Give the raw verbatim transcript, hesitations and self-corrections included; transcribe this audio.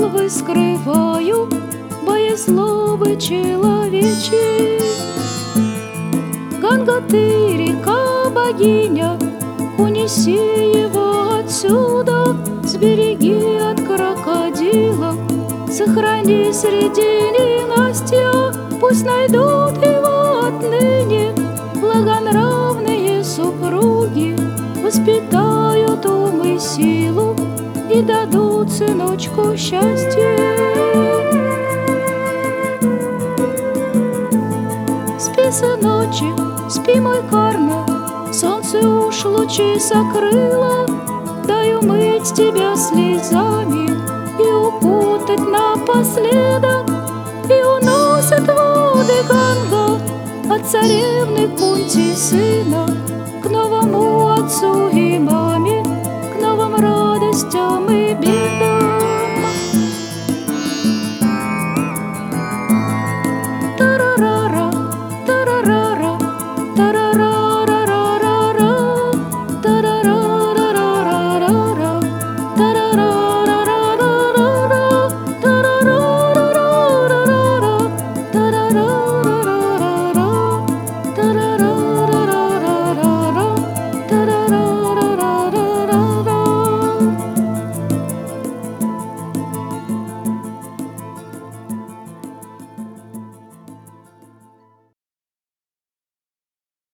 головы скрываю, боясь злобы человечьей. Ганга, ты река, богиня, унеси его отсюда, сбереги от крокодила, сохрани среди ненастья. Пусть найдут его отныне благонравные супруги, воспитают ум и силу и дадут сыночку счастье. Спи, сыночек, спи, мой Карна, солнце уж лучи сокрыло. Дай умыть тебя слезами и укутать напоследок. И уносят воды Ганга от царевны Кунти сына к новому отцу и маме, к новым радостям